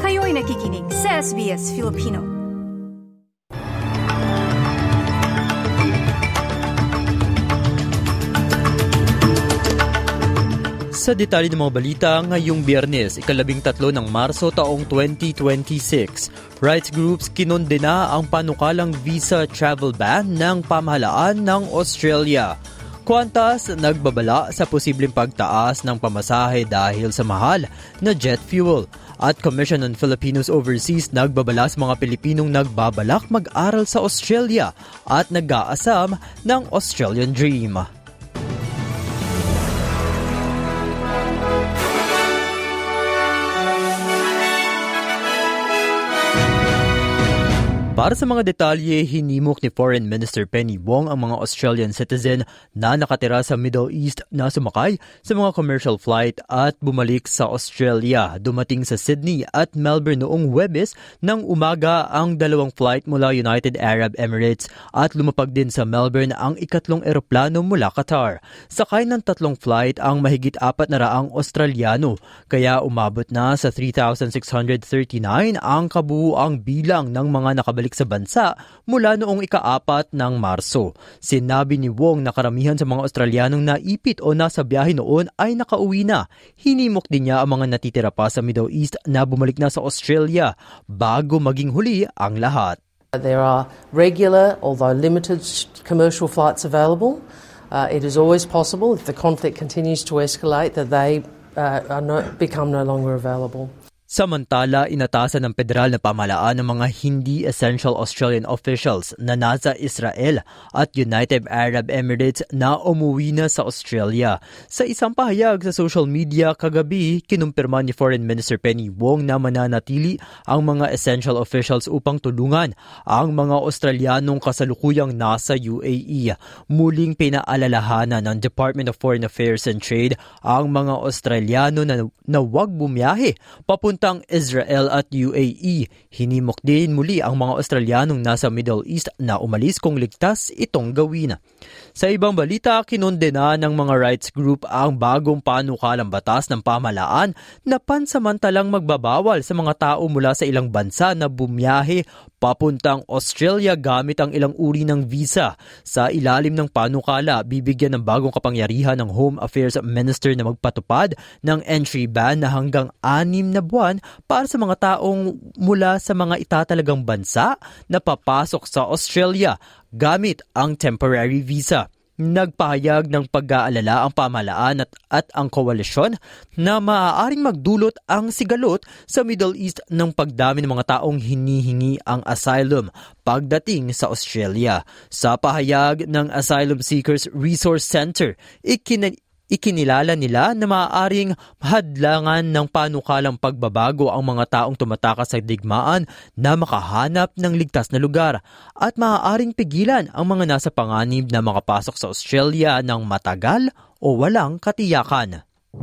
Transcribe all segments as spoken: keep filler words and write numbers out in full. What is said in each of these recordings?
Kayo'y nakikinig sa S B S Filipino. Sa detalye ng mga balita ngayong Biyernes, ikalabing tatlo ng Marso taong twenty twenty-six, rights groups kinondena ang panukalang visa travel ban ng pamahalaan ng Australia. Qantas nagbabala sa posibleng pagtaas ng pamasahe dahil sa mahal na jet fuel. At Commission on Filipinos Overseas nagbabala sa mga Pilipinong nagbabalak mag-aral sa Australia at nag-aasam ng Australian Dream. Para sa mga detalye, hinimok ni Foreign Minister Penny Wong ang mga Australian citizen na nakatira sa Middle East na sumakay sa mga commercial flight at bumalik sa Australia. Dumating sa Sydney at Melbourne noong Huwebes ng umaga ang dalawang flight mula United Arab Emirates at lumapag din sa Melbourne ang ikatlong eroplano mula Qatar. Sakay ng tatlong flight ang mahigit apat na raang Australiano, kaya umabot na sa three thousand six hundred thirty-nine ang kabuuang bilang ng mga nakabalik sa bansa mula noong ika-apat ng Marso. Sinabi ni Wong na karamihan sa mga Australianong naipit o nasa biyahe noon ay nakauwi na. Hinimok din niya ang mga natitira pa sa Middle East na bumalik na sa Australia bago maging huli ang lahat. There are regular, although limited, commercial flights available. Uh, it is always possible, if the conflict continues to escalate, that they uh, are no, become no longer available. Samantala, inatasan ng federal na pamahalaan ng mga hindi essential Australian officials na nasa Israel at United Arab Emirates na umuwi na sa Australia. Sa isang pahayag sa social media kagabi, kinumpirma ni Foreign Minister Penny Wong na mananatili ang mga essential officials upang tulungan ang mga Australianong kasalukuyang nasa U A E. Muling pinaalalahanan ng Department of Foreign Affairs and Trade ang mga Australiano na, na huwag bumiyahe papunta ang Israel at U A E. Hinimok din muli ang mga Australianong nasa Middle East na umalis kung ligtas itong gawin. Sa ibang balita, kinondena ng mga rights group ang bagong panukalang batas ng pamahalaan na pansamantalang magbabawal sa mga tao mula sa ilang bansa na bumiyahe papuntang Australia gamit ang ilang uri ng visa. Sa ilalim ng panukala, bibigyan ng bagong kapangyarihan ng Home Affairs Minister na magpatupad ng entry ban na hanggang anim na buwan para sa mga taong mula sa mga itatalagang bansa na papasok sa Australia gamit ang temporary visa. Nagpahayag ng pag-aalala ang pamahalaan at, at ang koalisyon na maaaring magdulot ang sigalot sa Middle East ng pagdami ng mga taong hinihingi ang asylum pagdating sa Australia. Sa pahayag ng Asylum Seekers Resource Center, ikin- Ikinilala nila na maaaring hadlangan ng panukalang pagbabago ang mga taong tumatakas sa digmaan na makahanap ng ligtas na lugar at maaaring pigilan ang mga nasa panganib na makapasok sa Australia ng matagal o walang katiyakan.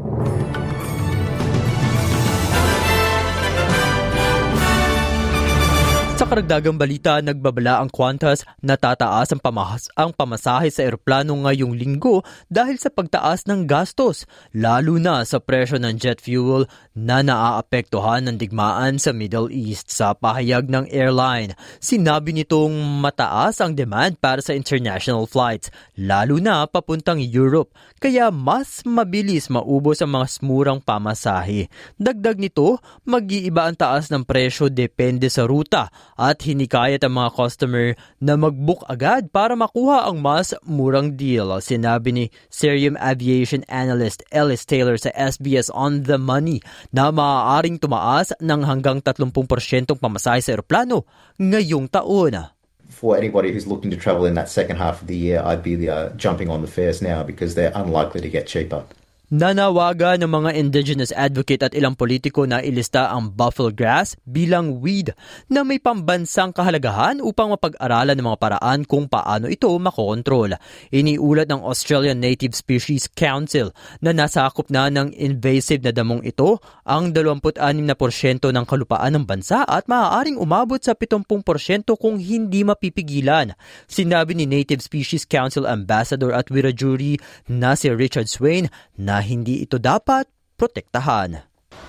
Sa karagdagang balita, nagbabala ang Qantas na tataas ang, pamahas, ang pamasahe sa eroplano ngayong linggo dahil sa pagtaas ng gastos, lalo na sa presyo ng jet fuel na naaapektuhan ng digmaan sa Middle East. Sa pahayag ng airline, sinabi nitong mataas ang demand para sa international flights, lalo na papuntang Europe, kaya mas mabilis maubos ang mga murang pamasahe. Dagdag nito, mag-iiba ang taas ng presyo depende sa ruta at hinikayat ang mga customer na mag-book agad para makuha ang mas murang deal. Sinabi ni Cerium Aviation Analyst Ellis Taylor sa S B S On The Money na maaaring tumaas ng hanggang thirty percent pamasahe sa eroplano ngayong taon. For anybody who's looking to travel in that second half of the year, I'd be uh, jumping on the fares now because they're unlikely to get cheaper. Nanawagan ng mga indigenous advocate at ilang politiko na ilista ang buffalo grass bilang weed na may pambansang kahalagahan upang mapag-aralan ng mga paraan kung paano ito makokontrol. Iniulat ng Australian Native Species Council na nasakop na ng invasive na damong ito ang twenty-six na porsyento ng kalupaan ng bansa at maaaring umabot sa seventy percent kung hindi mapipigilan. Sinabi ni Native Species Council Ambassador at Wiradjuri na si Richard Swain na hindi ito dapat protektahan.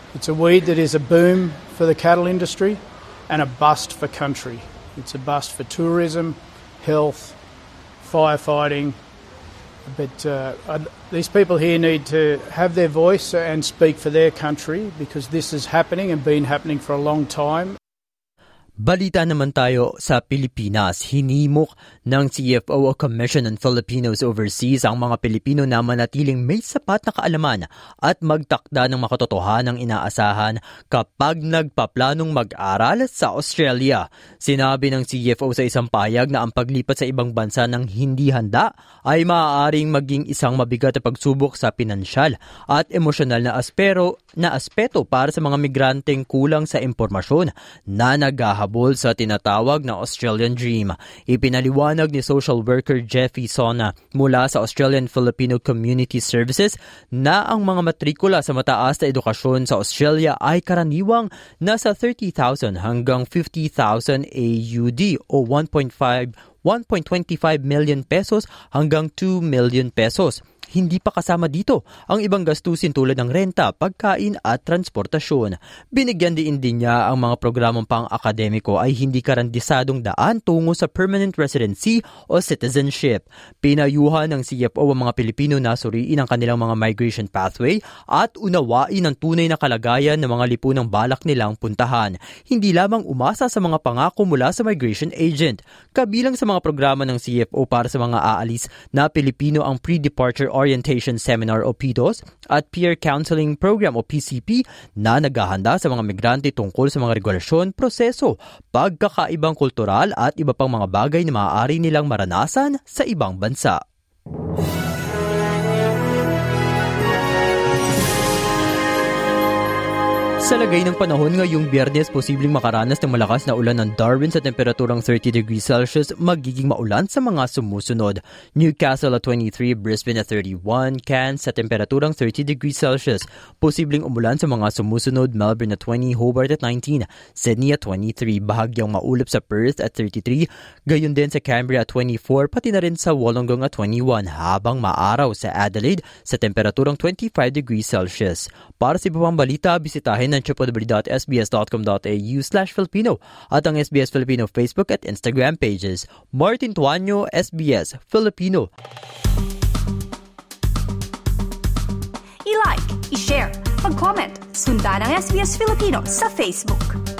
It's a weed that is a boom for the cattle industry and a bust for country. It's a bust for tourism, health, firefighting. But uh, these people here need to have their voice and speak for their country because this is happening and been happening for a long time. Balita naman tayo sa Pilipinas. Hinimok ng C F O o Commission on Filipinos Overseas ang mga Pilipino na manatiling may sapat na kaalaman at magtakda ng makatotohanang inaasahan kapag nagpaplanong mag-aral sa Australia. Sinabi ng C F O sa isang payag na ang paglipat sa ibang bansa ng hindi handa ay maaaring maging isang mabigat na pagsubok sa pinansyal at emosyonal na aspero na aspeto para sa mga migranteng kulang sa impormasyon na naghahabol sa tinatawag na Australian Dream. Ipinaliwanag ni social worker Jeffy Sona mula sa Australian Filipino Community Services na ang mga matrikula sa mataas na edukasyon sa Australia ay karaniwang nasa thirty thousand hanggang fifty thousand A U D o one point twenty-five million pesos hanggang two million pesos. Hindi pa kasama dito ang ibang gastusin tulad ng renta, pagkain at transportasyon. Binigyan din din niya ang mga programang pang-akademiko ay hindi karandisadong daan tungo sa permanent residency o citizenship. Pinayuhan ng C F O ang mga Pilipino na suriin ang kanilang mga migration pathway at unawain ang tunay na kalagayan ng mga lipunang balak nilang puntahan. Hindi lamang umasa sa mga pangako mula sa migration agent. Kabilang sa mga programa ng C F O para sa mga aalis na Pilipino ang pre-departure Orientation Seminar o P D O S at Peer Counseling Program o P C P na naghahanda sa mga migrante tungkol sa mga regulasyon, proseso, pagkakaibang kultural at iba pang mga bagay na maaari nilang maranasan sa ibang bansa. Sa lagay ng panahon ngayong Biyernes, posibleng makaranas ng malakas na ulan ng Darwin sa temperaturang thirty degrees Celsius, magiging maulan sa mga sumusunod. Newcastle at twenty-three, Brisbane at thirty-one, Cairns sa temperaturang thirty degrees Celsius. Posibleng umulan sa mga sumusunod, Melbourne at twenty, Hobart at nineteen, Sydney at twenty-three, bahagyang maulap sa Perth at thirty-three, gayon din sa Canberra at twenty-four, pati na rin sa Wollongong at twenty-one, habang maaraw sa Adelaide sa temperaturang twenty-five degrees Celsius. Para sa iba pang balita, bisitahin w w w dot s b s dot com dot a u slash Filipino at ang S B S Filipino Facebook at Instagram pages. Martin Tuanyo, S B S Filipino. I-like, i-share, mag-comment, sundan ang S B S Filipino sa Facebook.